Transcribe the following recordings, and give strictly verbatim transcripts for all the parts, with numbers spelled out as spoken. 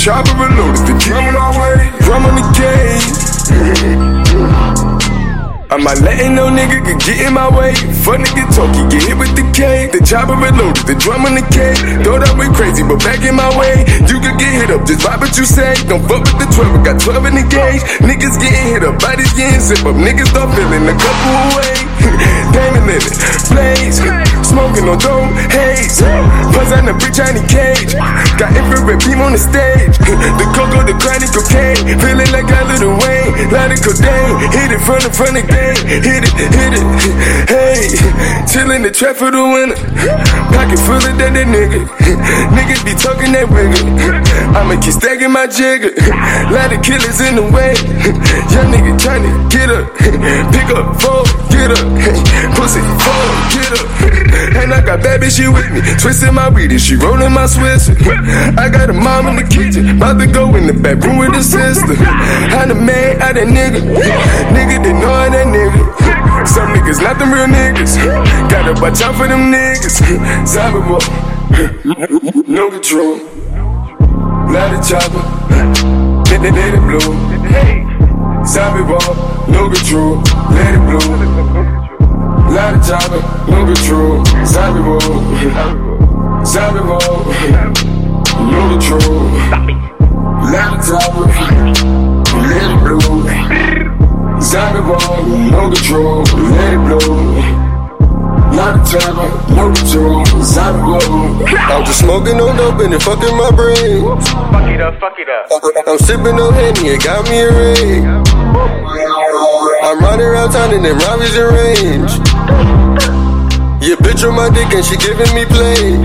chopper reloaded, the drum on our way, drum on the cage. I might letting no nigga could get in my way. Fuck nigga talk, he get hit with the K. The chopper reloaded, the drum on the K. Thought I went crazy, but back in my way. You could get hit up, just vibe what you say. Don't fuck with the twelve, I got twelve in the gauge. Niggas getting hit up, bodies getting zip up. Niggas start feeling a couple away. Damon in it, blaze. Smoking on dome, haze. Buzz on the big Johnny Cage. Got infrared beam on the stage. The cocoa, the chronic cocaine. Feeling like a little Wayne. Lot of codeine. Hit it from the front of game. Hit it, hit it. Hey, chillin' the trap for the winter. Pocket full of that, that nigga. Niggas be talking that wiggle. I'ma keep stacking my jigger. Lot of killers in the way. Young nigga tryna get up. Pick up, fold, get up. Pussy, fold, get up. And I got bad bitch, she with me. Twisting my weed and she rolling my Swiss. I got a mom in the kitchen. About to go in the back room with her sister. I done made out that nigga. Nigga, they know that nigga. Some niggas not them real niggas. Gotta watch out for them niggas. Zombie boy, no control. Lot of chopper, let it, let it blow. Zombie boy, no control. Let it blow. Lot of chopper, no control. Zombie boy, zombie boy, no control. Lot of chopper, let it blow. Zombie boy, no control, let it blow. Lot of chopper, no control. Zombie boy. I'm just smoking on dope and it fucking my brain. Fuck it up, fuck it up. I'm sipping on Henny, it got me a ring. I'm riding around town and them robberies in range. Yeah, bitch on my dick and she giving me play.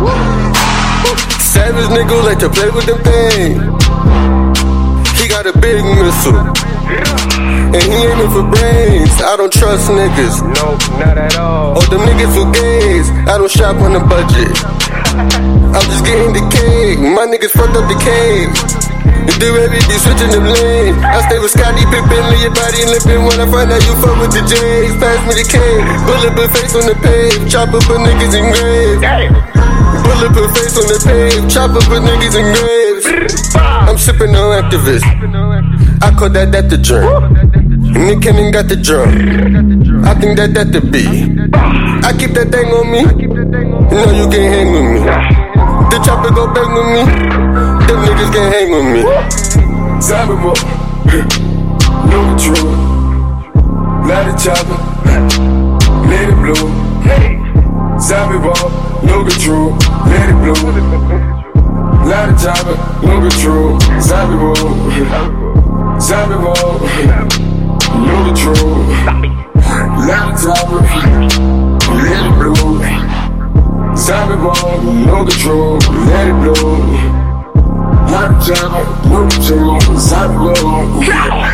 Savage nigga like to play with the pain. He got a big missile, and he aiming for brains. I don't trust niggas. No, not at all. Oh, them niggas for gays. I don't shop on a budget. I'm just getting the cake. My niggas fucked up the cave. You do every be switching them lanes. I stay with Scotty Pippen, leave your body limping. When I find out you fuck with the J's, pass me the cake. Bulletproof face on the page. Chop up for niggas in graves. Bulletproof face on the page. Chop up for niggas in graves. I'm sipping on activist. I call that that the drum. Nick Cannon got the drum. I think that that the beat. I keep that thing on me. You know you can't hang with me. The chopper go bang with me. Them niggas can't hang with me. Zombie boy, no control. Lot of chopper, let it blow. Zombie boy, no control. Let it blow. Lot of chopper, no control. Zombie boy, zombie boy, no control. Lot of chopper, let it blow. Zombie boy, no control. Let it blow. Lot of chopper, no control. Zombie boy.